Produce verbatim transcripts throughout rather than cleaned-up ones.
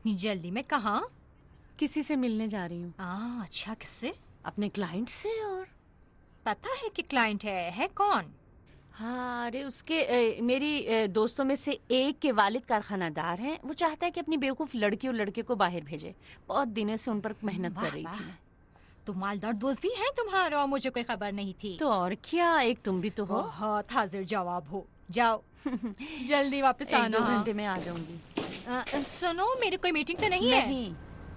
इतनी जल्दी में? कहाँ? किसी से मिलने जा रही हूँ। आ, अच्छा, किससे? अपने क्लाइंट से। और पता है कि क्लाइंट है? है कौन? हाँ, अरे उसके ए, मेरी ए, दोस्तों में से एक के वालिद कारखानादार हैं। वो चाहता है कि अपनी बेवकूफ लड़की और लड़के को बाहर भेजे। बहुत दिनों से उन पर मेहनत कर रही थी मैं। तो मालदार दोस्त भी हैं तुम्हारे और मुझे कोई खबर नहीं थी। तो और क्या, एक तुम भी तो हो। बहुत हाजिर जवाब हो। जाओ जल्दी वापस आना। एक दो घंटे में आ जाऊंगी। सुनो, मेरी कोई मीटिंग तो नहीं है? नहीं।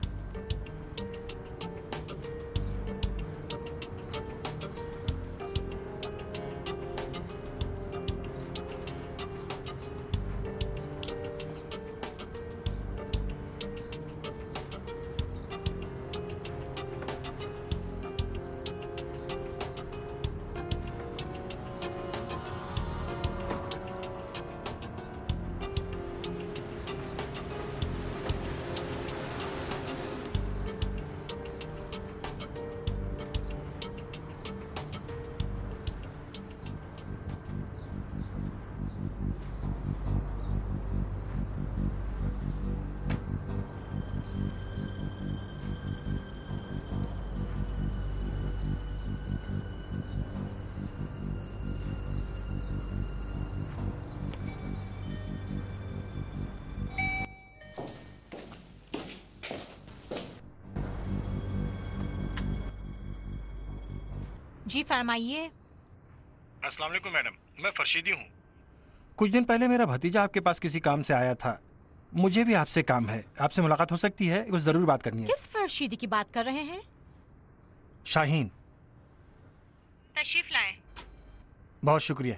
जी फरमाइए। अस्सलाम वालेकुम मैडम, मैं फरशीदी हूँ। कुछ दिन पहले मेरा भतीजा आपके पास किसी काम से आया था। मुझे भी आपसे काम है। आपसे मुलाकात हो सकती है? कुछ जरूरी बात करनी है। किस फरशीदी की बात कर रहे हैं? शाहीन। तशरीफ लाएं। बहुत शुक्रिया।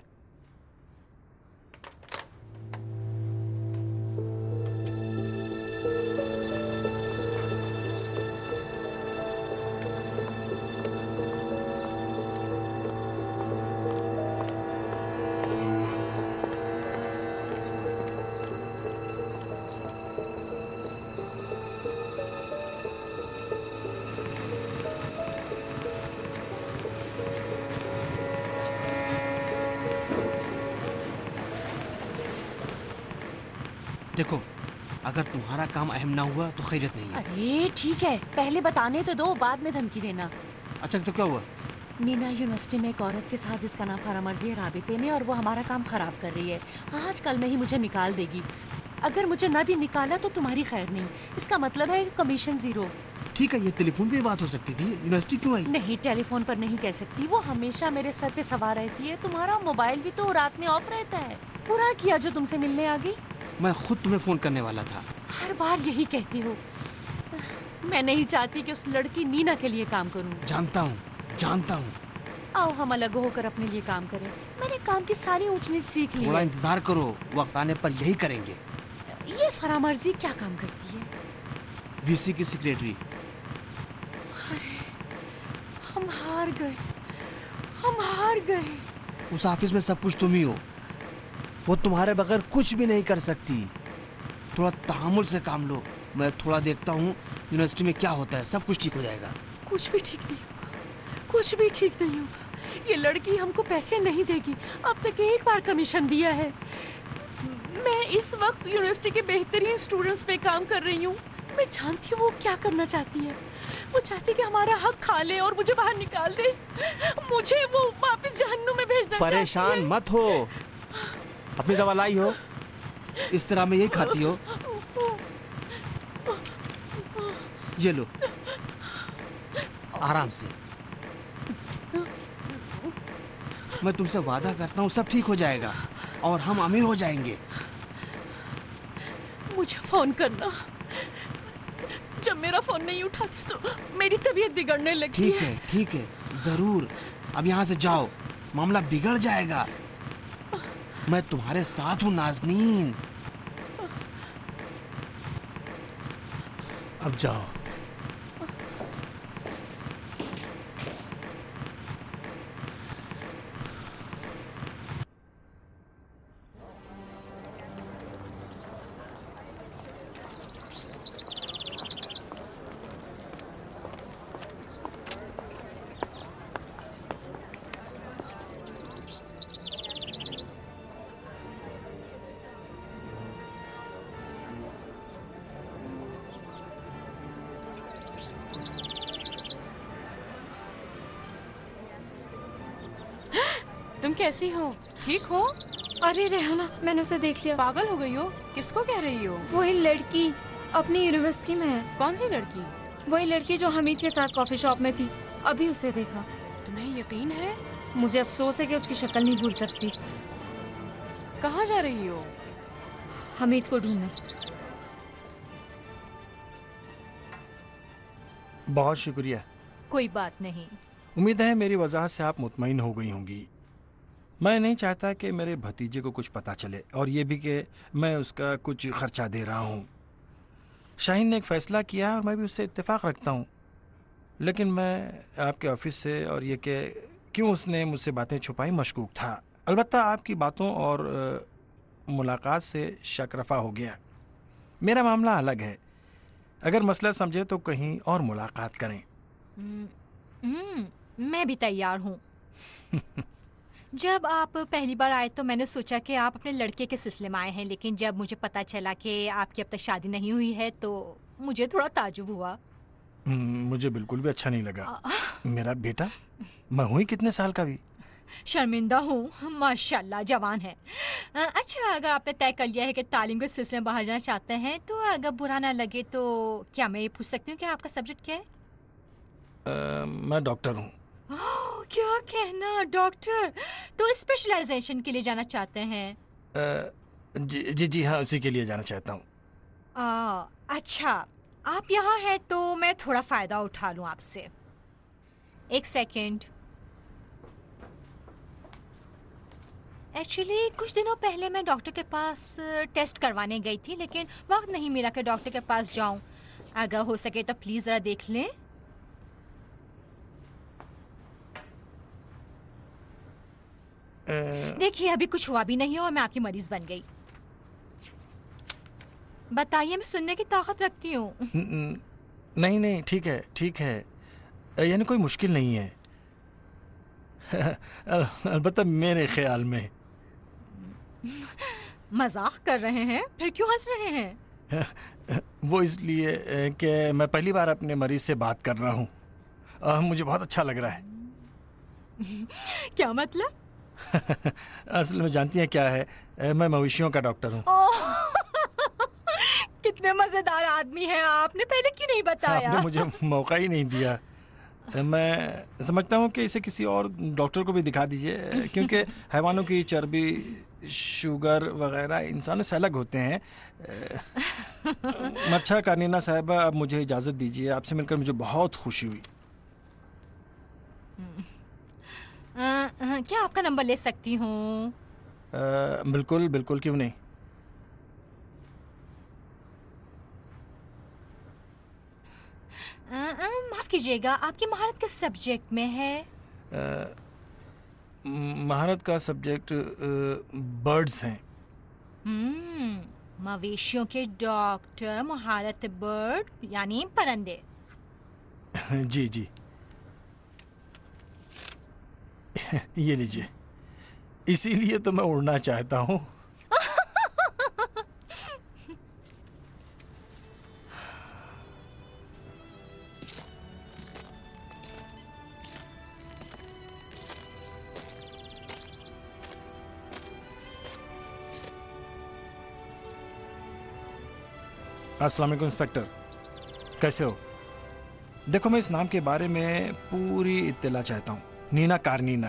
देखो, अगर तुम्हारा काम अहम ना हुआ तो खैरियत नहीं है। अरे ठीक है, पहले बताने तो दो, बाद में धमकी देना। अच्छा तो क्या हुआ? नीना यूनिवर्सिटी में एक औरत के साथ जिसका नाम फरामर्जी है राबिते में, और वो हमारा काम खराब कर रही है। आज कल में ही मुझे निकाल देगी। अगर मुझे न भी निकाला तो तुम्हारी खैर नहीं। इसका मतलब है कमीशन जीरो। ठीक है, ये टेलीफोन पे बात हो सकती थी, यूनिवर्सिटी क्यों आई? नहीं, टेलीफोन पर नहीं कह सकती। वो हमेशा मेरे सर पे सवार रहती है। तुम्हारा मोबाइल भी तो रात में ऑफ रहता है। पूरा किया जो तुमसे मिलने आ गई। मैं खुद तुम्हें फोन करने वाला था। हर बार यही कहती हो। मैं नहीं चाहती कि उस लड़की नीना के लिए काम करूं। जानता हूँ, जानता हूँ। आओ हम अलग होकर अपने लिए काम करें। मैंने काम की सारी ऊंच नीच सीख ली है। थोड़ा इंतजार करो, वक्त आने पर यही करेंगे। ये फरामर्जी क्या काम करती है? वीसी की सेक्रेटरी। हम हार गए, हम हार गए। उस ऑफिस में सब कुछ तुम ही हो। वो तुम्हारे बगैर कुछ भी नहीं कर सकती। थोड़ा तहम्मुल से काम लो। मैं थोड़ा देखता हूँ यूनिवर्सिटी में क्या होता है। सब कुछ ठीक हो जाएगा। कुछ भी ठीक नहीं होगा, कुछ भी ठीक नहीं होगा। ये लड़की हमको पैसे नहीं देगी। अब तक एक बार कमीशन दिया है। मैं इस वक्त यूनिवर्सिटी के बेहतरीन स्टूडेंट्स पे काम कर रही हूँ। मैं जानती हूँ वो क्या करना चाहती है। वो चाहती है कि हमारा हक खा ले और मुझे बाहर निकाल दे। मुझे वो वापस जहन्नुम में भेजना चाहती है। परेशान मत हो। अपनी दवा लाई हो? इस तरह में यही खाती हो? ये लो, आराम से। मैं तुमसे वादा करता हूँ सब ठीक हो जाएगा और हम अमीर हो जाएंगे। मुझे फोन करना। जब मेरा फोन नहीं उठाती तो मेरी तबीयत बिगड़ने लगती है। ठीक है, ठीक है, जरूर। अब यहाँ से जाओ, मामला बिगड़ जाएगा। मैं तुम्हारे साथ हूँ नाज़नीन। अब जाओ। तुम कैसी हो? ठीक हो? अरे रेहाना, मैंने उसे देख लिया। पागल हो गई हो? किसको कह रही हो? वही लड़की अपनी यूनिवर्सिटी में है। कौन सी लड़की? वही लड़की जो हमीद के साथ कॉफी शॉप में थी। अभी उसे देखा। तुम्हें यकीन है? मुझे अफसोस है कि उसकी शक्ल नहीं भूल सकती। कहाँ जा रही हो? हमीद को ढूंढने। बहुत शुक्रिया। कोई बात नहीं। उम्मीद है मेरी वजह से आप मुतमईन हो गई होंगी। मैं नहीं चाहता कि मेरे भतीजे को कुछ पता चले, और ये भी कि मैं उसका कुछ खर्चा दे रहा हूँ। शाहीन ने एक फैसला किया और मैं भी उससे इत्तेफाक रखता हूँ, लेकिन मैं आपके ऑफिस से और ये कि क्यों उसने मुझसे बातें छुपाई मशकूक था। अलबत्ता आपकी बातों और आ, मुलाकात से शक रफा हो गया। मेरा मामला अलग है। अगर मसला समझे तो कहीं और मुलाकात करें। हम्म, मैं भी तैयार हूँ। जब आप पहली बार आए तो मैंने सोचा कि आप अपने लड़के के सिलसिले में आए हैं, लेकिन जब मुझे पता चला कि आपकी अब तक शादी नहीं हुई है तो मुझे थोड़ा ताजुब हुआ। मुझे बिल्कुल भी अच्छा नहीं लगा। आ, मेरा बेटा, मैं हुई कितने साल का भी? शर्मिंदा हूँ। माशाल्लाह जवान है। अच्छा, अगर आपने तय कर लिया है कि तालीम के सिलसिले में बाहर जाना चाहते हैं तो अगर बुरा ना लगे तो क्या मैं ये पूछ सकती हूँ कि आपका सब्जेक्ट क्या है? आ, मैं डॉक्टर हूँ। ओह, क्या कहना, डॉक्टर? तो स्पेशलाइजेशन के लिए जाना चाहते हैं? आ, जी जी जी हाँ, उसी के लिए जाना चाहता हूँ। अच्छा, आप यहाँ हैं तो मैं थोड़ा फायदा उठा लूँ आपसे। एक सेकंड। एक्चुअली कुछ दिनों पहले मैं डॉक्टर के पास टेस्ट करवाने गई थी, लेकिन वक्त नहीं मिला कि डॉक्टर के पास जाऊं। अगर हो सके तो प्लीज जरा देख लें। देखिए, अभी कुछ हुआ भी नहीं है और मैं आपकी मरीज बन गई। बताइए, मैं सुनने की ताकत रखती हूँ। नहीं नहीं, ठीक है ठीक है, यानी कोई मुश्किल नहीं है। अलबत्ता मेरे ख्याल में। मजाक कर रहे हैं? फिर क्यों हंस रहे हैं? वो इसलिए कि मैं पहली बार अपने मरीज से बात कर रहा हूँ। मुझे बहुत अच्छा लग रहा है। क्या मतलब? असल में जानती हैं क्या है, मैं मवेशियों का डॉक्टर हूँ। कितने मजेदार आदमी हैं, आपने पहले क्यों नहीं बताया? आपने मुझे मौका ही नहीं दिया। मैं समझता हूँ कि इसे किसी और डॉक्टर को भी दिखा दीजिए, क्योंकि हैवानों की चर्बी, शुगर वगैरह इंसानों से अलग होते हैं। अच्छा कानीना साहिबा, अब मुझे इजाजत दीजिए। आपसे मिलकर मुझे बहुत खुशी हुई। आ, आ, क्या आपका नंबर ले सकती हूँ? बिल्कुल बिल्कुल, क्यों नहीं। माफ कीजिएगा, आपकी महारत किस सब्जेक्ट में है? महारत का सब्जेक्ट बर्ड्स हैं। हम्म, मवेशियों के डॉक्टर, महारत बर्ड यानी परिंदे। जी जी। ये लीजिए, इसीलिए तो मैं उड़ना चाहता हूँ। अस्सलाम वालेकुम इंस्पेक्टर, कैसे हो? देखो, मैं इस नाम के बारे में पूरी इत्तला चाहता हूँ। नीना कारनीना।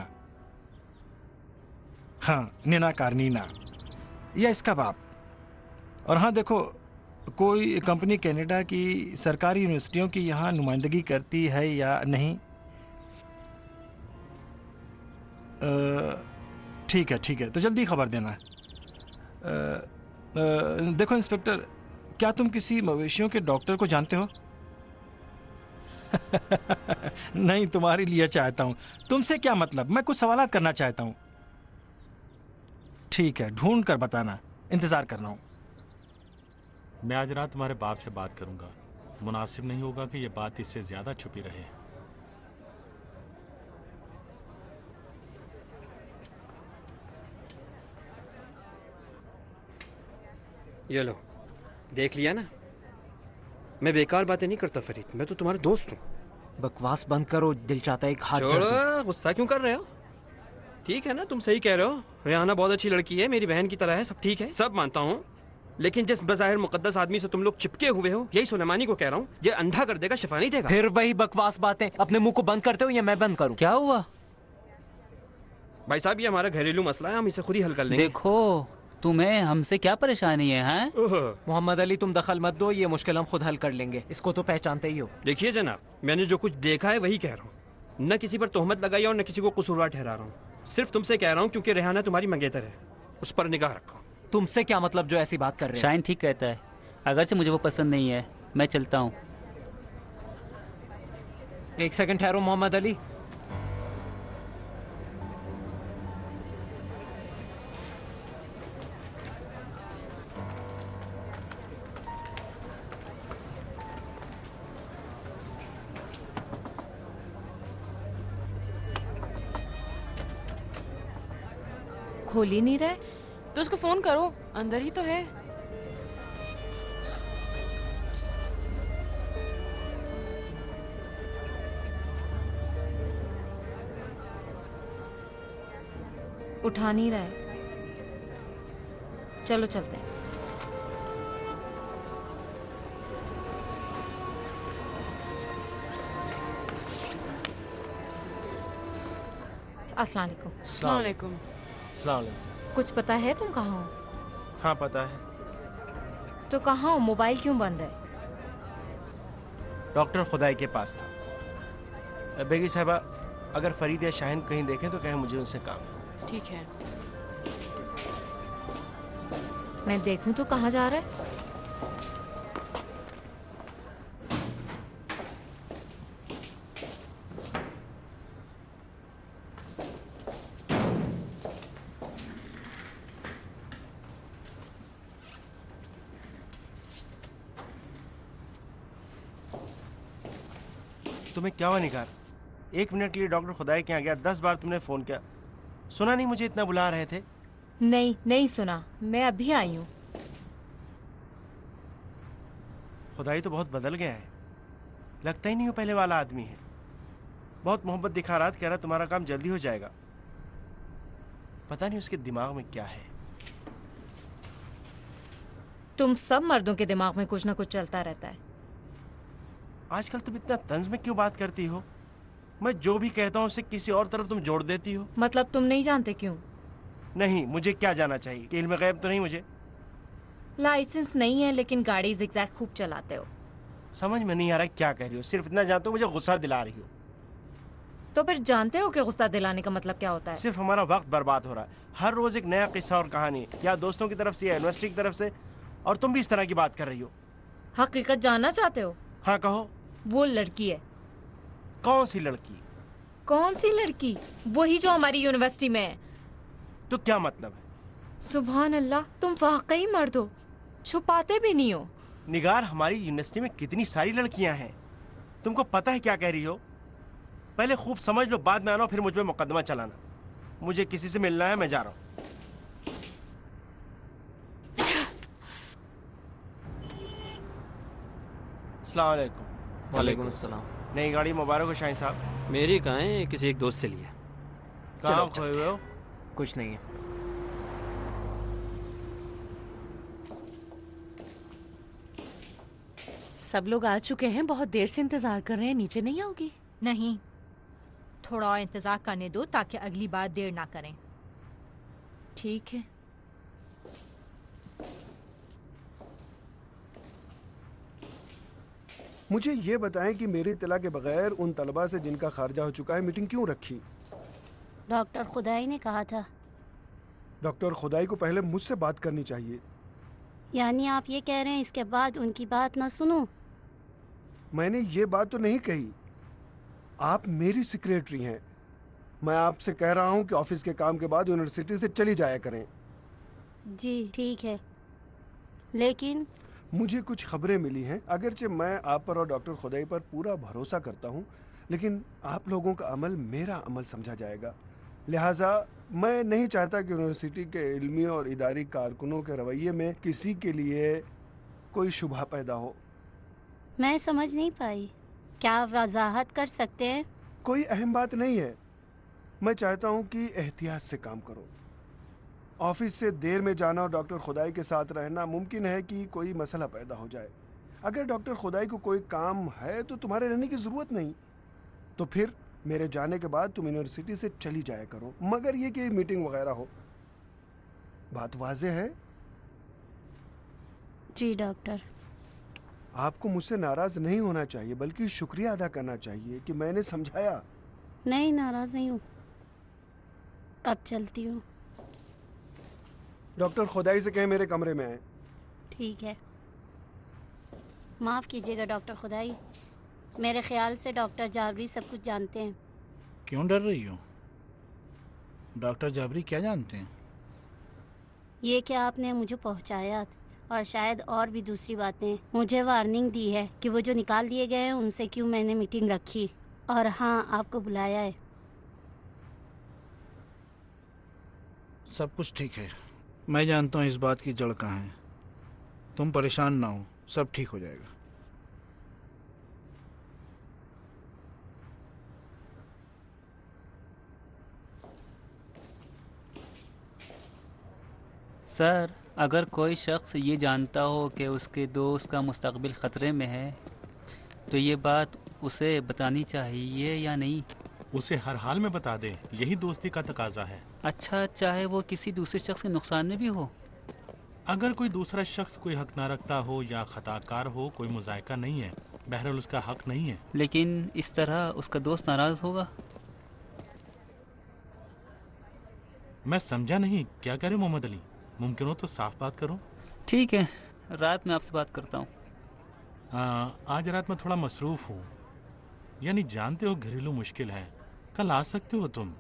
हाँ, नीना कारनीना या इसका बाप। और हाँ देखो, कोई कंपनी कनाडा की सरकारी यूनिवर्सिटियों की यहाँ नुमाइंदगी करती है या नहीं? ठीक है ठीक है, तो जल्दी खबर देना। आ, आ, देखो इंस्पेक्टर, क्या तुम किसी मवेशियों के डॉक्टर को जानते हो? नहीं, तुम्हारे लिए चाहता हूं। तुमसे क्या मतलब? मैं कुछ सवालात करना चाहता हूं। ठीक है, ढूंढ कर बताना, इंतजार कर रहा हूं। मैं आज रात तुम्हारे बाप से बात करूंगा। मुनासिब नहीं होगा कि यह बात इससे ज्यादा छुपी रहे। ये लो, देख लिया ना? मैं बेकार बातें नहीं करता फरीद, मैं तो तुम्हारा दोस्त हूँ। बकवास बंद करो, दिल चाहता है एक हाथ जड़ दूं। छोड़ो, गुस्सा क्यों कर रहे हो? ठीक है ना, तुम सही कह रहे हो। रेहाना बहुत अच्छी लड़की है, मेरी बहन की तरह है, सब ठीक है, सब मानता हूँ। लेकिन जिस बज़ाहिर मुकद्दस आदमी से तुम लोग चिपके हुए हो, यही सुलेमानी को कह रहा हूँ, ये अंधा कर देगा, शिफा नहीं देगा। फिर वही बकवास बातें। अपने मुंह को बंद करते हो या मैं बंद करूं? क्या हुआ भाई साहब, ये हमारा घरेलू मसला है, हम इसे खुद ही हल कर लेंगे। देखो, तुम्हें हमसे क्या परेशानी है, हैं? मोहम्मद अली, तुम दखल मत दो, ये मुश्किल हम खुद हल कर लेंगे। इसको तो पहचानते ही हो। देखिए जनाब, मैंने जो कुछ देखा है वही कह रहा हूँ। न किसी पर तोहमत लगाई और न किसी को कसूरवार ठहरा रहा हूँ। सिर्फ तुमसे कह रहा हूँ क्योंकि रेहाना तुम्हारी मंगेतर है, उस पर निगाह रखो। तुमसे क्या मतलब जो ऐसी बात कर रहे हैं? शाइन ठीक कहता है, अगरचे मुझे वो पसंद नहीं है, मैं चलता हूँ। एक सेकंड ठहरो मोहम्मद अली। खोल ही नहीं रहे। तो उसको फोन करो, अंदर ही तो है। उठा नहीं रहे। चलो चलते हैं। अस्सलाम वालेकुम। अस्सलाम वालेकुम। अस्सलाम वालेकुम। कुछ पता है तुम कहाँ हो? हाँ पता है। तो कहाँ हो? मोबाइल क्यों बंद है? डॉक्टर खुदाई के पास था। बेगी साहबा, अगर फरीद या शाहिन कहीं देखें तो कहें मुझे उनसे काम है। ठीक है। मैं देखूं तो कहाँ जा रहा है? तुम्हें क्या हुआ निगार? एक मिनट के लिए डॉक्टर खुदाई के यहाँ गया, दस बार तुमने फोन किया, सुना नहीं मुझे इतना बुला रहे थे? नहीं, नहीं सुना, मैं अभी आई हूँ। खुदाई तो बहुत बदल गया है, लगता ही नहीं वो पहले वाला आदमी है। बहुत मोहब्बत दिखा रहा था, कह रहा तुम्हारा काम जल्दी हो जाएगा। पता नहीं उसके दिमाग में क्या है। तुम सब मर्दों के दिमाग में कुछ ना कुछ चलता रहता है। आजकल तुम इतना तंज में क्यों बात करती हो? मैं जो भी कहता हूँ उसे किसी और तरफ तुम जोड़ देती हो। मतलब तुम नहीं जानते क्यों? नहीं, मुझे क्या जाना चाहिए कि इल्म गैब तो नहीं मुझे? लाइसेंस नहीं है लेकिन गाड़ी जिगजैग खूब चलाते हो। समझ में नहीं आ रहा क्या कह रही हो, सिर्फ इतना जानते हो मुझे गुस्सा दिला रही हो। तो फिर जानते हो कि गुस्सा दिलाने का मतलब क्या होता है? सिर्फ हमारा वक्त बर्बाद हो रहा है। हर रोज एक नया किस्सा और कहानी, या दोस्तों की तरफ से या यूनिवर्सिटी की तरफ से, और तुम भी इस तरह की बात कर रही हो। हकीकत जानना चाहते हो? हाँ कहो। वो लड़की है। कौन सी लड़की? कौन सी लड़की? वही जो हमारी यूनिवर्सिटी में है। तो क्या मतलब है? सुभान अल्लाह, तुम वाकई मर्द हो, छुपाते भी नहीं हो। निगार, हमारी यूनिवर्सिटी में कितनी सारी लड़कियां हैं, तुमको पता है क्या कह रही हो? पहले खूब समझ लो, बाद में आना फिर मुझ पे मुकदमा चलाना। मुझे किसी से मिलना है, मैं जा रहा हूं। अस्सलाम वालेकुम। वालेकुम अस्सलाम। नई गाड़ी मुबारक हो शाहिन साहब। मेरी कहाँ है, किसी एक दोस्त से लिया। कहाँ खोए हुए हो? कुछ नहीं है। सब लोग आ चुके हैं, बहुत देर से इंतजार कर रहे हैं, नीचे नहीं आओगी? नहीं, थोड़ा और इंतजार करने दो ताकि अगली बार देर ना करें। ठीक है। मुझे ये बताएं कि मेरी इत्तला के बगैर उन तलबा से जिनका खारजा हो चुका है मीटिंग क्यों रखी? डॉक्टर खुदाई ने कहा था। डॉक्टर खुदाई को पहले मुझसे बात करनी चाहिए। यानी आप ये कह रहे हैं इसके बाद उनकी बात ना सुनो? मैंने ये बात तो नहीं कही। आप मेरी सेक्रेटरी हैं। मैं आपसे कह रहा हूं कि ऑफिस के काम के बाद यूनिवर्सिटी से चली जाया करें। जी ठीक है, लेकिन मुझे कुछ खबरें मिली हैं। अगरचे मैं आप पर और डॉक्टर खुदाई पर पूरा भरोसा करता हूं, लेकिन आप लोगों का अमल मेरा अमल समझा जाएगा। लिहाजा मैं नहीं चाहता कि यूनिवर्सिटी के इल्मी और इदारी कारकुनों के रवैये में किसी के लिए कोई शुबह पैदा हो। मैं समझ नहीं पाई, क्या वजाहत कर सकते हैं? कोई अहम बात नहीं है। मैं चाहता हूं कि एहतियात से काम करो। ऑफिस से देर में जाना और डॉक्टर खुदाई के साथ रहना, मुमकिन है कि कोई मसला पैदा हो जाए। अगर डॉक्टर खुदाई को कोई काम है तो तुम्हारे रहने की जरूरत नहीं, तो फिर मेरे जाने के बाद तुम यूनिवर्सिटी से चली जाया करो, मगर ये कि मीटिंग वगैरह हो। बात वाज़ेह है? जी डॉक्टर। आपको मुझसे नाराज नहीं होना चाहिए, बल्कि शुक्रिया अदा करना चाहिए कि मैंने समझाया। नहीं, नाराज नहीं हूँ। अब चलती हूँ। डॉक्टर खुदाई से कहें मेरे कमरे में आए। ठीक है। माफ कीजिएगा डॉक्टर खुदाई, मेरे ख्याल से डॉक्टर जाबरी सब कुछ जानते हैं। क्यों डर रही हो? डॉक्टर जाबरी क्या जानते हैं? ये क्या आपने मुझे पहुंचाया, और शायद और भी दूसरी बातें। मुझे वार्निंग दी है कि वो जो निकाल दिए गए हैं उनसे क्यों मैंने मीटिंग रखी, और हाँ, आपको बुलाया है। सब कुछ ठीक है, मैं जानता हूँ इस बात की जड़ कहाँ है। तुम परेशान ना हो, सब ठीक हो जाएगा। सर, अगर कोई शख्स ये जानता हो कि उसके दोस्त का मुस्तकबिल ख़तरे में है तो ये बात उसे बतानी चाहिए या नहीं? उसे हर हाल में बता दे, यही दोस्ती का तकाजा है। अच्छा, चाहे वो किसी दूसरे शख्स के नुकसान में भी हो? अगर कोई दूसरा शख्स कोई हक ना रखता हो या खताकार हो, कोई मुजायका नहीं है, बहरहाल उसका हक नहीं है। लेकिन इस तरह उसका दोस्त नाराज होगा। मैं समझा नहीं, क्या करे मोहम्मद अली? मुमकिन हो तो साफ बात करो। ठीक है, रात में आपसे बात करता हूँ। आज रात में थोड़ा मसरूफ हूँ। यानी जानते हो घरेलू मुश्किल है, कल आ सकते हो तुम?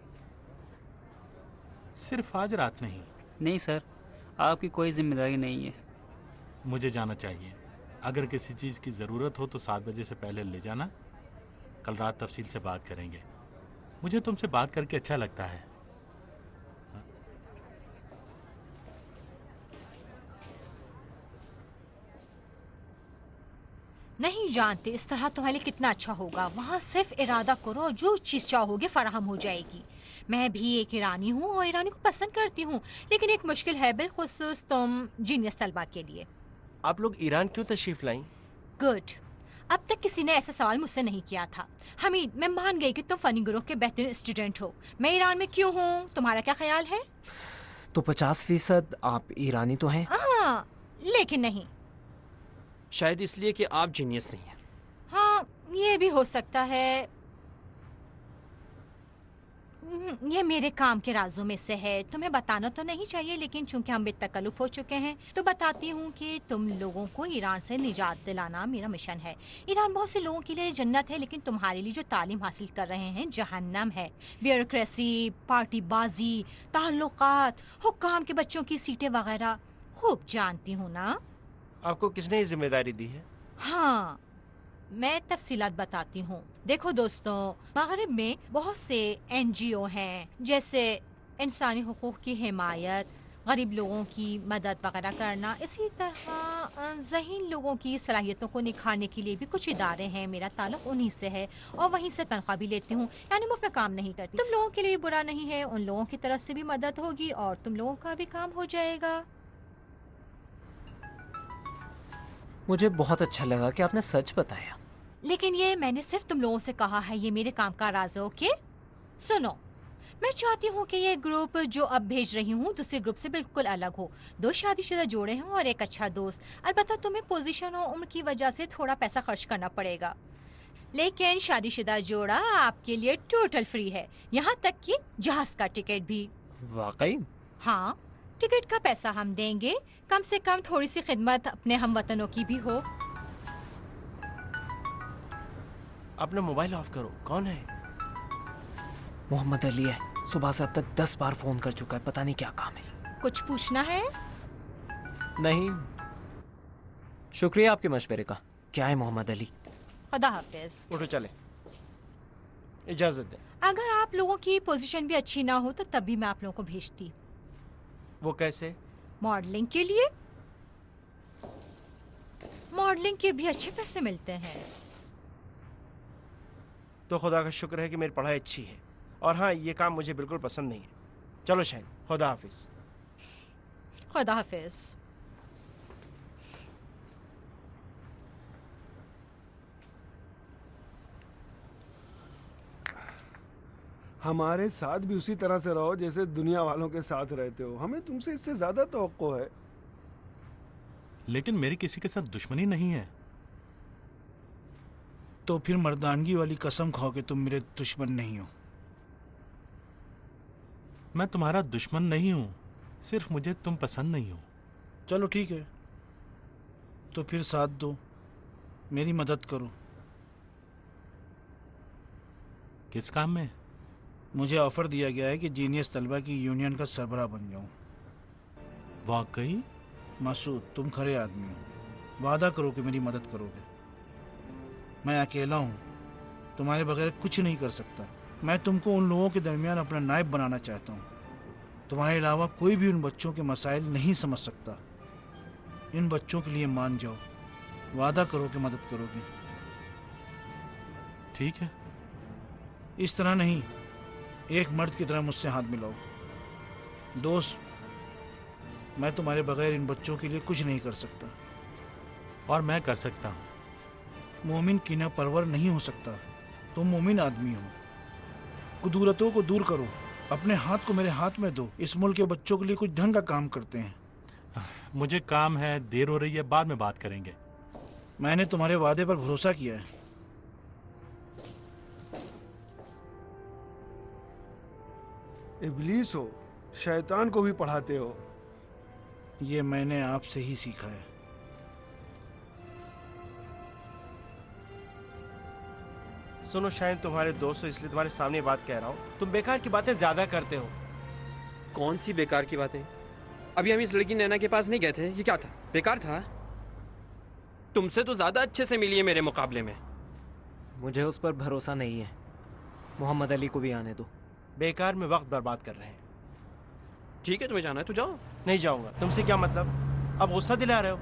सिर्फ आज रात नहीं। नहीं सर, आपकी कोई जिम्मेदारी नहीं है। मुझे जाना चाहिए। अगर किसी चीज़ की ज़रूरत हो तो सात बजे से पहले ले जाना। कल रात तफसील से बात करेंगे। मुझे तुमसे बात करके अच्छा लगता है। नहीं जानते इस तरह तुम्हारे लिए कितना अच्छा होगा। वहाँ सिर्फ इरादा करो, जो चीज चाहोगे फराहम हो जाएगी। मैं भी एक ईरानी हूँ और ईरानी को पसंद करती हूँ, लेकिन एक मुश्किल है, बिलखुसूस तुम जीनियस तलबा के लिए। आप लोग ईरान क्यों तशरीफ लाई? गुड। अब तक किसी ने ऐसा सवाल मुझसे नहीं किया था। हमीद, मैं मान गई कि तुम फनी ग्रुप के बेहतरीन स्टूडेंट हो। मैं ईरान में क्यों हूँ, तुम्हारा क्या ख्याल है? तो पचास फीसद आप ईरानी तो हैं? हाँ, लेकिन नहीं। शायद इसलिए कि आप जीनियस नहीं हैं। हाँ, ये भी हो सकता है। ये मेरे काम के राजों में से है। तुम्हें बताना तो नहीं चाहिए, लेकिन चूंकि हम बेतकल्लुफ हो चुके हैं तो बताती हूँ कि तुम लोगों को ईरान से निजात दिलाना मेरा मिशन है। ईरान बहुत से लोगों के लिए जन्नत है, लेकिन तुम्हारे लिए जो तालीम हासिल कर रहे हैं जहन्नम है। ब्यूरोक्रेसी, पार्टीबाजी, ताल्लुकात, हुक्काम के बच्चों की सीटें वगैरह खूब जानती हूँ ना। आपको किसने ये जिम्मेदारी दी है? हाँ, मैं तफसीलात बताती हूँ। देखो दोस्तों, मगरिब में बहुत से एन जी ओ हैं, जैसे इंसानी हुकूक की हिमायत, गरीब लोगों की मदद वगैरह करना। इसी तरह ज़हीन लोगों की सलाहियतों को निखारने के लिए भी कुछ इदारे हैं। मेरा ताल्लुक उन्हीं से है और वहीं से तनख्वाह भी लेती हूँ, यानी मुफ्त में काम नहीं करती। तुम लोगों के लिए बुरा नहीं है, उन लोगों की तरफ से भी मदद होगी और तुम लोगों का भी काम हो जाएगा। मुझे बहुत अच्छा लगा कि आपने सच बताया। लेकिन ये मैंने सिर्फ तुम लोगों से कहा है, ये मेरे काम का राज है। ओके, सुनो, मैं चाहती हूँ कि ये ग्रुप जो अब भेज रही हूँ दूसरे ग्रुप से बिल्कुल अलग हो। दो शादीशुदा जोड़े हैं और एक अच्छा दोस्त। अलबत्ता तुम्हें पोजीशन और उम्र की वजह से थोड़ा पैसा खर्च करना पड़ेगा, लेकिन शादीशुदा जोड़ा आपके लिए टोटल फ्री है, यहाँ तक कि जहाज का टिकट भी। वाकई? हाँ, टिकट का पैसा हम देंगे। कम से कम थोड़ी सी खिदमत अपने हमवतनों की भी हो। अपना मोबाइल ऑफ करो। कौन है? मोहम्मद अली है। सुबह से अब तक दस बार फोन कर चुका है, पता नहीं क्या काम है। कुछ पूछना है? नहीं, शुक्रिया आपके मशवरे का। क्या है मोहम्मद अली? खुदा हाफिज। उठो चले, इजाजत दे। अगर आप लोगों की पोजीशन भी अच्छी ना हो तो तब भी मैं आप लोगों को भेजती। वो कैसे? मॉडलिंग के लिए। मॉडलिंग के भी अच्छे पैसे मिलते हैं। तो खुदा का शुक्र है कि मेरी पढ़ाई अच्छी है। और हाँ, ये काम मुझे बिल्कुल पसंद नहीं है। चलो शाहिन, खुदा हाफिज। खुदा हाफिज। हमारे साथ भी उसी तरह से रहो जैसे दुनिया वालों के साथ रहते हो। हमें तुमसे इससे ज्यादा तवक्को है। लेकिन मेरी किसी के साथ दुश्मनी नहीं है। तो फिर मर्दानगी वाली कसम खाओ कि तुम मेरे दुश्मन नहीं हो। मैं तुम्हारा दुश्मन नहीं हूं, सिर्फ मुझे तुम पसंद नहीं हो। चलो ठीक है, तो फिर साथ दो, मेरी मदद करो। किस काम में? मुझे ऑफर दिया गया है कि जीनियस तलबा की यूनियन का सरबराह बन जाऊं। वाकई? मासूद, तुम खरे आदमी हो। वादा करो कि मेरी मदद करोगे। मैं अकेला हूं, तुम्हारे बगैर कुछ नहीं कर सकता। मैं तुमको उन लोगों के दरमियान अपना नायब बनाना चाहता हूं। तुम्हारे अलावा कोई भी उन बच्चों के मसाइल नहीं समझ सकता। इन बच्चों के लिए मान जाओ। वादा करो कि मदद करोगे। ठीक है। इस तरह नहीं, एक मर्द की तरह मुझसे हाथ मिलाओ। दोस्त, मैं तुम्हारे बगैर इन बच्चों के लिए कुछ नहीं कर सकता। और मैं कर सकता हूं। मोमिन कीना परवर नहीं हो सकता। तुम मोमिन आदमी हो। कुदूरतों को दूर करो, अपने हाथ को मेरे हाथ में दो। इस मुल्क के बच्चों के लिए कुछ ढंग का काम करते हैं। मुझे काम है, देर हो रही है, बाद में बात करेंगे। मैंने तुम्हारे वादे पर भरोसा किया है। इब्लीस हो, शैतान को भी पढ़ाते हो। ये मैंने आपसे ही सीखा है। सुनो शाहिन, तुम्हारे दोस्त हो इसलिए तुम्हारे सामने बात कह रहा हूं। तुम बेकार की बातें ज्यादा करते हो। कौन सी बेकार की बातें? अभी हम इस लड़की नैना के पास नहीं गए थे। ये क्या था? बेकार था? तुमसे तो ज्यादा अच्छे से मिली है मेरे मुकाबले में। मुझे उस पर भरोसा नहीं है। मोहम्मद अली को भी आने दो। बेकार में वक्त बर्बाद कर रहे हैं। ठीक है, तुम्हें जाना है तो जाओ। नहीं जाऊंगा। तुमसे क्या मतलब? अब गुस्सा दिला रहे हो।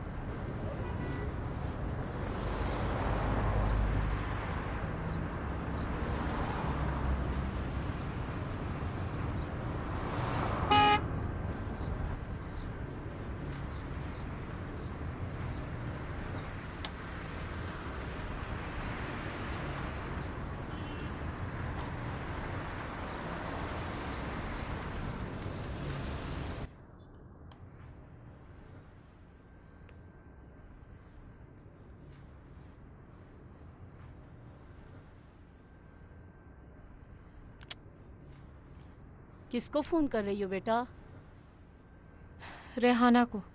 किसको फोन कर रही हो बेटा? रेहाना को।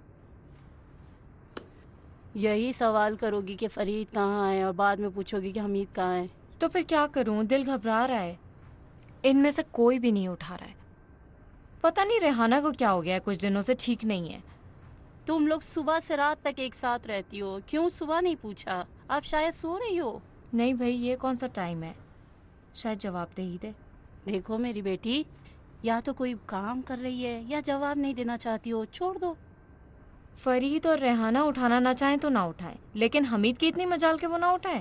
यही सवाल करोगी कि फरीद कहाँ है और बाद में पूछोगी कि हमीद कहाँ है। तो फिर क्या करूं? दिल घबरा रहा है। इनमें से कोई भी नहीं उठा रहा है। पता नहीं रेहाना को क्या हो गया है, कुछ दिनों से ठीक नहीं है। तुम लोग सुबह से रात तक एक साथ रहती हो, क्यों सुबह नहीं पूछा? आप शायद सो रही हो। नहीं भाई, ये कौन सा टाइम है, शायद जवाब दे ही दे। देखो मेरी बेटी, या तो कोई काम कर रही है या जवाब नहीं देना चाहती हो, छोड़ दो। फरीद और रेहाना उठाना ना चाहें तो ना उठाएं, लेकिन हमीद की इतनी मजाल के वो ना उठाए।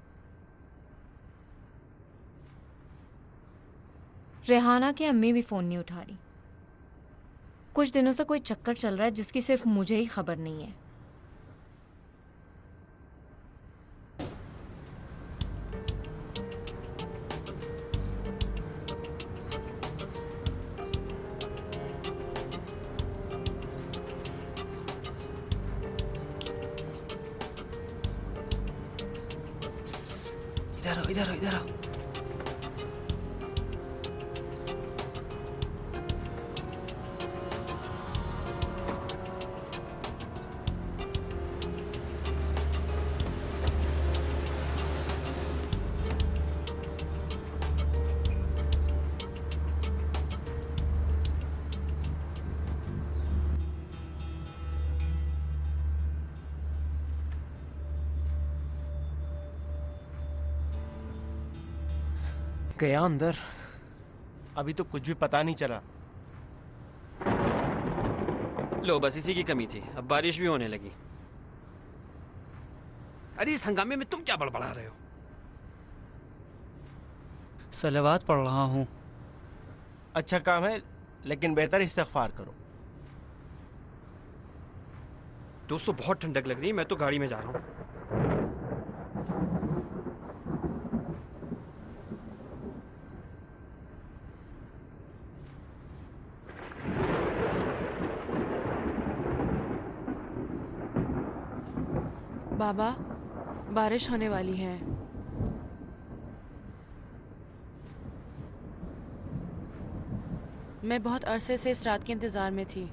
रेहाना की अम्मी भी फोन नहीं उठा रही। कुछ दिनों से कोई चक्कर चल रहा है जिसकी सिर्फ मुझे ही खबर नहीं है। इधर आओ, इधर आओ, इधर आओ। गया अंदर? अभी तो कुछ भी पता नहीं चला। लो, बस इसी की कमी थी। अब बारिश भी होने लगी। अरे इस हंगामे में तुम क्या बड़बड़ा रहे हो? सलावात पढ़ रहा हूँ। अच्छा काम है, लेकिन बेहतर इस्तिग़फ़ार करो। दोस्तों बहुत ठंडक लग रही है, मैं तो गाड़ी में जा रहा हूँ। बाबा, बारिश होने वाली है। मैं बहुत अरसे से इस रात के इंतजार में थी।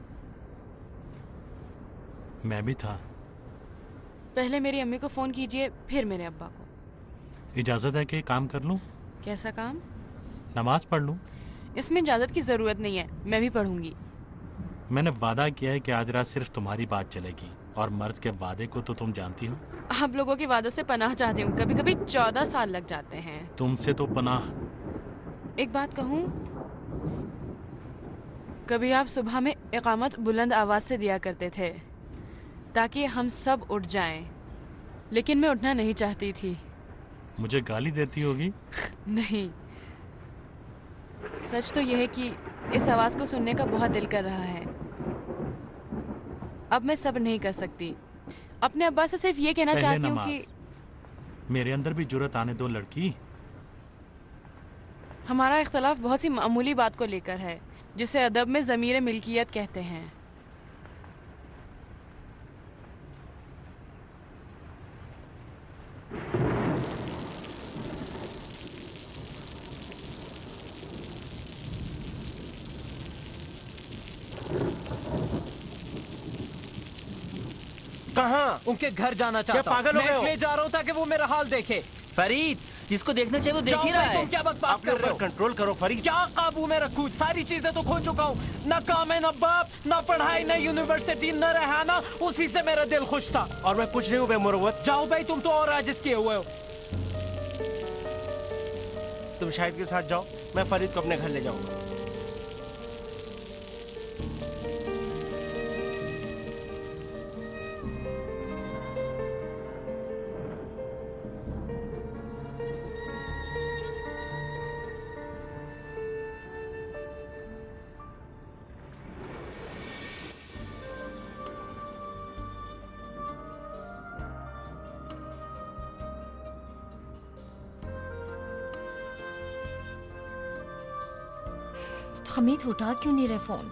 मैं भी था। पहले मेरी अम्मी को फोन कीजिए, फिर मेरे अब्बा को। इजाजत है कि काम कर लूं? कैसा काम? नमाज पढ़ लूं? इसमें इजाजत की जरूरत नहीं है, मैं भी पढ़ूंगी। मैंने वादा किया है कि आज रात सिर्फ तुम्हारी बात चलेगी, और मर्द के वादे को तो तुम जानती हो। आप लोगों के वादों से पनाह चाहती हूँ, कभी कभी चौदह साल लग जाते हैं। तुमसे तो पनाह। एक बात कहूँ, कभी आप सुबह में इकामत बुलंद आवाज से दिया करते थे ताकि हम सब उठ जाएं, लेकिन मैं उठना नहीं चाहती थी। मुझे गाली देती होगी? नहीं, सच तो यह है कि इस आवाज को सुनने का बहुत दिल कर रहा है। अब मैं सब्र नहीं कर सकती। अपने अब्बा से सिर्फ ये कहना चाहती हूँ कि मेरे अंदर भी जुर्रत आने दो लड़की। हमारा इख्तलाफ बहुत सी मामूली बात को लेकर है, जिसे अदब में ज़मीर मिल्कियत कहते हैं। कहाँ? उनके घर जाना चाहता हूँ। पागल हो गए हो? मैं इसलिए जा रहा हूँ ताकि वो मेरा हाल देखे। फरीद, जिसको देखना चाहिए वो देख ही रहा है। तुम क्या बकवास कर रहे हो? कंट्रोल करो फरीद। क्या काबू में रखूं? सारी चीजें तो खो चुका हूँ। न काम है, न बाप, न पढ़ाई, न यूनिवर्सिटी, न रहना। उसी से मेरा दिल खुश था। और मैं कुछ नहीं हूँ बेमुरवत। जाओ भाई, तुम तो और आजिज़ किए हुए हो। तुम शाहिद के साथ जाओ, मैं फरीद को अपने घर ले जाऊंगा। हमीद उठा क्यों नहीं रहे फोन?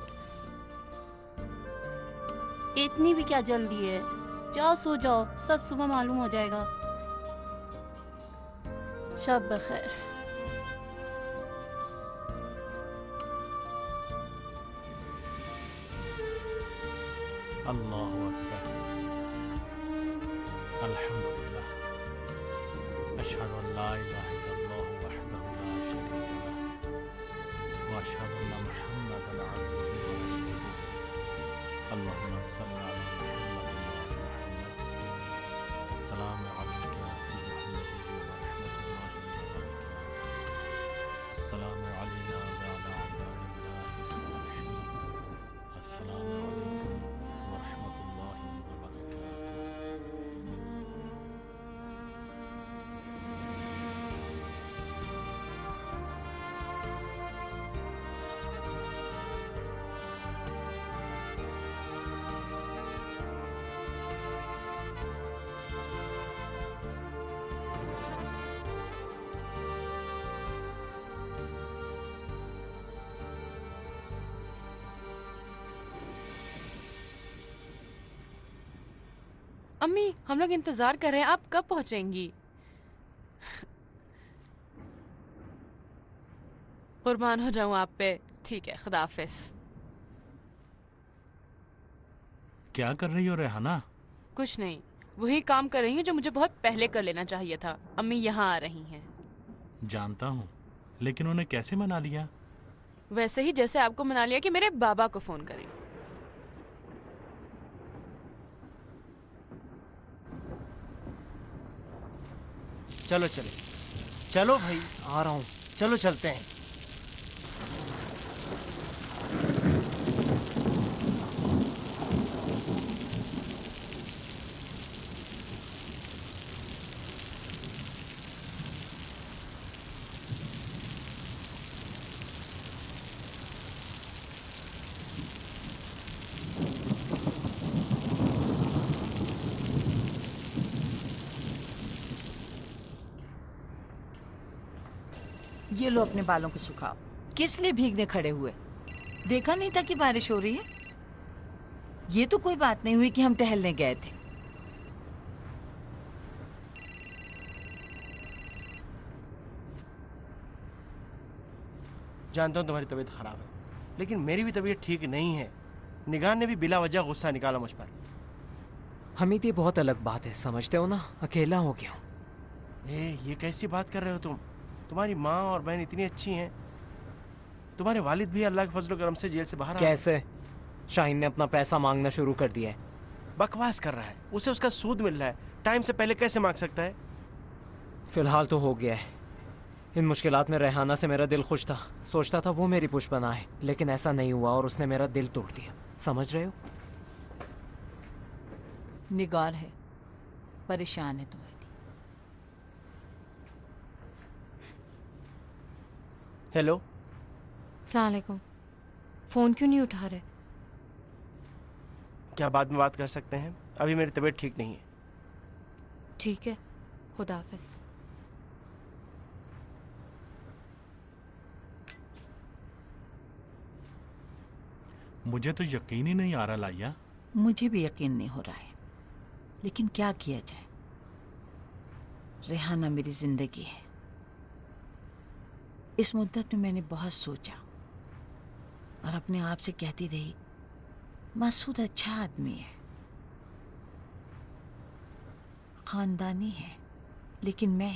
इतनी भी क्या जल्दी है? जाओ सो जाओ, सब सुबह मालूम हो जाएगा। शब बखैर। अल्लाहु अकबर। अल्हम्दुलिल्लाह। अशहदु अन ला इलाहा इल्लल्लाह वहदहु ला शरीका लह व अशहदु अन्न मुहम्मदन अब्दुहु व रसूलुहु। अल्लाहुम्मा सल्लि अला मुहम्मद व आलि मुहम्मद। अस्सलामु अलैका अय्युहन नबिय्यु व रहमतुल्लाहि व बरकातुहू। अस्सलामु अलैना व अला इबादिल्लाहि स्सालिहीन। अस्सलामु अलैकुम व रहमतुल्लाहि व बरकातुहू। अम्मी, हम लोग इंतजार कर रहे हैं, आप कब पहुंचेंगी? कुर्बान हो जाऊं आप पे। ठीक है, खुदा हाफिज। क्या कर रही हो रेहाना? कुछ नहीं, वही काम कर रही हूँ जो मुझे बहुत पहले कर लेना चाहिए था। अम्मी यहाँ आ रही हैं। जानता हूँ, लेकिन उन्हें कैसे मना लिया? वैसे ही जैसे आपको मना लिया कि मेरे बाबा को फोन करें। चलो चलो चलो भाई, आ रहा हूँ। चलो चलते हैं। ये लो अपने बालों को सुखाओ। किस लिए भीगने खड़े हुए? देखा नहीं था कि बारिश हो रही है? ये तो कोई बात नहीं हुई कि हम टहलने गए थे। जानता हूँ तुम्हारी तबीयत खराब है, लेकिन मेरी भी तबीयत ठीक नहीं है। निगाह ने भी बिला वजह गुस्सा निकाला मुझ पर। हमीद, ये बहुत अलग बात है, समझते हो ना? अकेला हो गया हूँ। ए, ये कैसी बात कर रहे हो तुम? तुम्हारी माँ और बहन इतनी अच्छी हैं। तुम्हारे वालिद भी अल्लाह के फजल करम से जेल से बाहर आ गए। कैसे? शाहीन ने अपना पैसा मांगना शुरू कर दिया है। बकवास कर रहा है, उसे उसका सूद मिल रहा है, टाइम से पहले कैसे मांग सकता है? फिलहाल तो हो गया है। इन मुश्किलात में रेहाना से मेरा दिल खुश था, सोचता था वो मेरी पुश बनाए, लेकिन ऐसा नहीं हुआ और उसने मेरा दिल तोड़ दिया। समझ रहे हो? निगार है, परेशान है तुम्हारी। हेलो, अस्सलाम वालेकुम। फोन क्यों नहीं उठा रहे? क्या बाद में बात कर सकते हैं? अभी मेरी तबीयत ठीक नहीं है। ठीक है, खुदा हाफिज। मुझे तो यकीन ही नहीं आ रहा लाइया। मुझे भी यकीन नहीं हो रहा है, लेकिन क्या किया जाए? रेहाना मेरी जिंदगी है। इस मुद्दत में मैंने बहुत सोचा और अपने आप से कहती रही, मसूद अच्छा आदमी है, खानदानी है, लेकिन मैं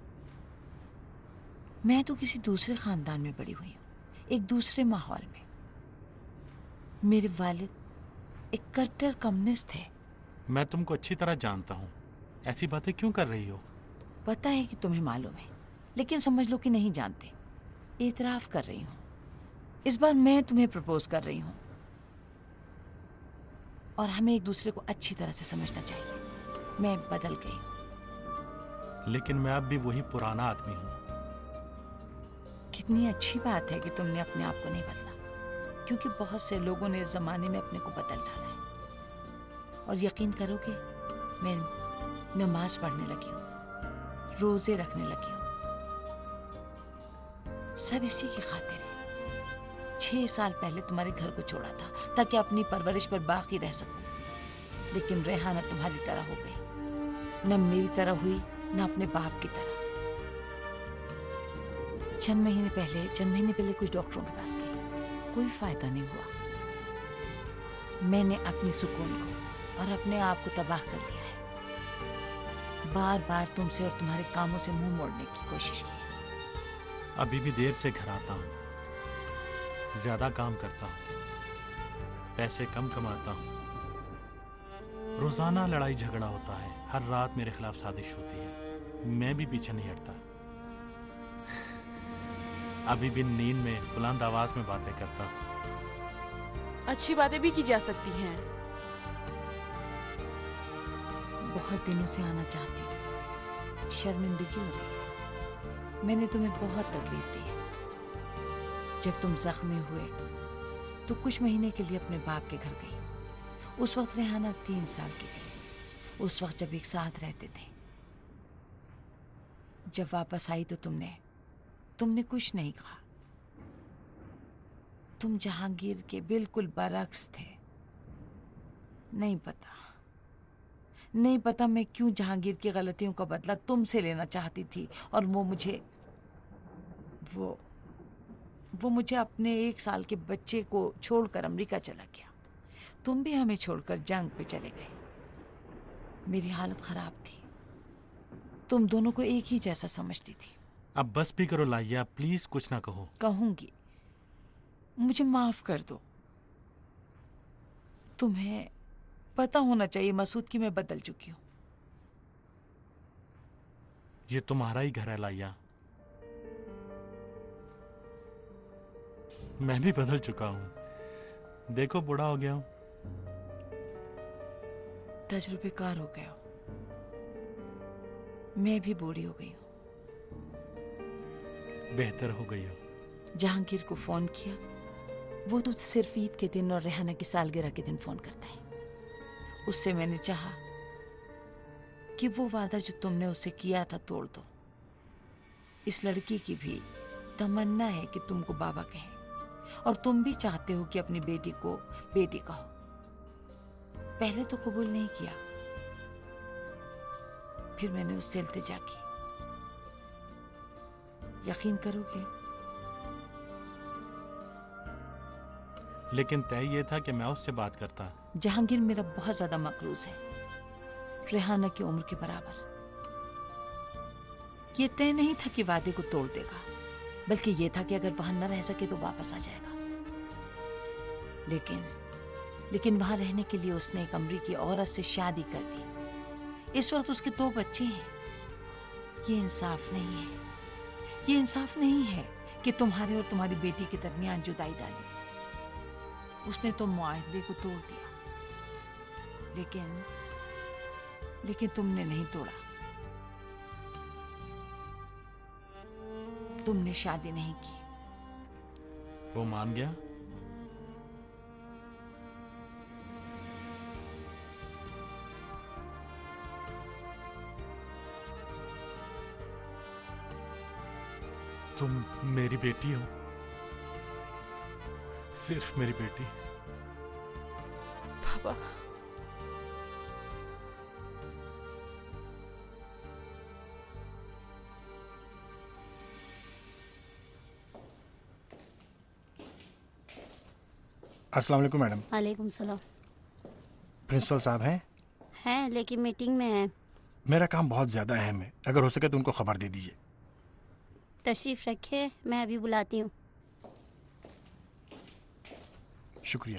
मैं तो किसी दूसरे खानदान में बड़ी हुई हूं, एक दूसरे माहौल में। मेरे वालिद एक कट्टर कम्युनिस्ट थे। मैं तुमको अच्छी तरह जानता हूँ, ऐसी बातें क्यों कर रही हो? पता है कि तुम्हें मालूम है, लेकिन समझ लो कि नहीं जानते। एतराफ कर रही हूं, इस बार मैं तुम्हें प्रपोज कर रही हूं और हमें एक दूसरे को अच्छी तरह से समझना चाहिए। मैं बदल गई हूं। लेकिन मैं अब भी वही पुराना आदमी हूँ। कितनी अच्छी बात है कि तुमने अपने आप को नहीं बदला, क्योंकि बहुत से लोगों ने इस जमाने में अपने को बदल डाला है। और यकीन करोगे, मैं नमाज पढ़ने लगी हूँ, रोजे रखने लगी हूँ, सब इसी की खातिर है। छह साल पहले तुम्हारे घर को छोड़ा था ताकि अपनी परवरिश पर बाकी रह सकूं, लेकिन रेहाना तुम्हारी तरह हो गई, न मेरी तरह हुई न अपने बाप की तरह। चंद महीने पहले चंद महीने पहले कुछ डॉक्टरों के पास गई, कोई फायदा नहीं हुआ। मैंने अपनी सुकून को और अपने आप को तबाह कर लिया है। बार बार तुमसे और तुम्हारे कामों से मुंह मोड़ने की कोशिश की। अभी भी देर से घर आता हूँ, ज्यादा काम करता हूँ, पैसे कम कमाता हूँ, रोजाना लड़ाई झगड़ा होता है, हर रात मेरे खिलाफ साजिश होती है, मैं भी पीछे नहीं हटता। अभी भी नींद में बुलंद आवाज में बातें करता हूँ। अच्छी बातें भी की जा सकती हैं। बहुत दिनों से आना चाहती हूँ, शर्मिंदगी हो रही है। मैंने तुम्हें बहुत तकलीफ दी है। जब तुम जख्मी हुए तो कुछ महीने के लिए अपने बाप के घर गई। उस वक्त रेहाना तीन साल की थी, उस वक्त जब एक साथ रहते थे। जब वापस आई तो तुमने तुमने कुछ नहीं कहा। तुम जहांगीर के बिल्कुल बरक्स थे। नहीं पता नहीं पता मैं क्यों जहांगीर की गलतियों का बदला तुमसे लेना चाहती थी, और वो मुझे वो वो मुझे अपने एक साल के बच्चे को छोड़कर अमेरिका चला गया। तुम भी हमें छोड़कर जंग पे चले गए। मेरी हालत खराब थी, तुम दोनों को एक ही जैसा समझती थी। अब बस भी करो लाइया, प्लीज कुछ ना कहो। कहूंगी, मुझे माफ कर दो। तुम्हें पता होना चाहिए मसूद कि मैं बदल चुकी हूं। ये तुम्हारा ही घर है लाइया, मैं भी बदल चुका हूं। देखो बूढ़ा हो गया हूं। तजुर्बेकार हो गया हूं। मैं भी बूढ़ी हो गई हूं। बेहतर हो गई हो। जहांगीर को फोन किया, वो तो सिर्फ ईद के दिन और रेहाना की सालगिरह के दिन फोन करता है। उससे मैंने चाहा कि वो वादा जो तुमने उससे किया था तोड़ दो। इस लड़की की भी तमन्ना है कि तुमको बाबा कहें, और तुम भी चाहते हो कि अपनी बेटी को बेटी कहो। पहले तो कबूल नहीं किया, फिर मैंने उससे इल्तिजा की। यकीन करोगे, लेकिन तय ये था कि मैं उससे बात करता। जहांगीर मेरा बहुत ज्यादा मकरूज है, रेहाना की उम्र के बराबर। ये तय नहीं था कि वादे को तोड़ देगा, बल्कि ये था कि अगर वहां न रह सके तो वापस आ जाएगा। लेकिन लेकिन वहां रहने के लिए उसने एक अमरीकी औरत से शादी कर ली। इस वक्त उसके दो बच्चे हैं। ये इंसाफ नहीं है, ये इंसाफ नहीं है कि तुम्हारे और तुम्हारी बेटी के दरमियान जुदाई डाली। उसने तो मुआहदे को तोड़ दिया, लेकिन लेकिन तुमने नहीं तोड़ा। तुमने शादी नहीं की। वो मान गया। तुम मेरी बेटी हो, सिर्फ मेरी बेटी। पापा, अस्सलाम वालेकुम मैडम। वालेकुम सलाम। प्रिंसिपल साहब हैं? हैं, लेकिन मीटिंग में हैं। मेरा काम बहुत ज्यादा अहम है, अगर हो सके तो उनको खबर दे दीजिए। तशरीफ रखे, मैं अभी बुलाती हूँ। शुक्रिया।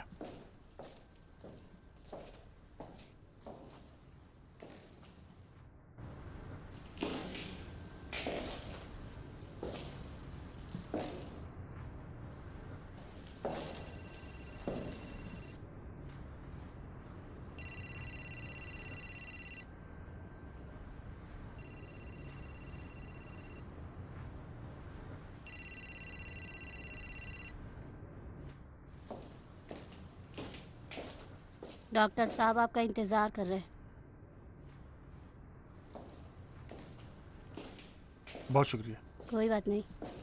डॉक्टर साहब आपका इंतजार कर रहे हैं। बहुत शुक्रिया। कोई बात नहीं।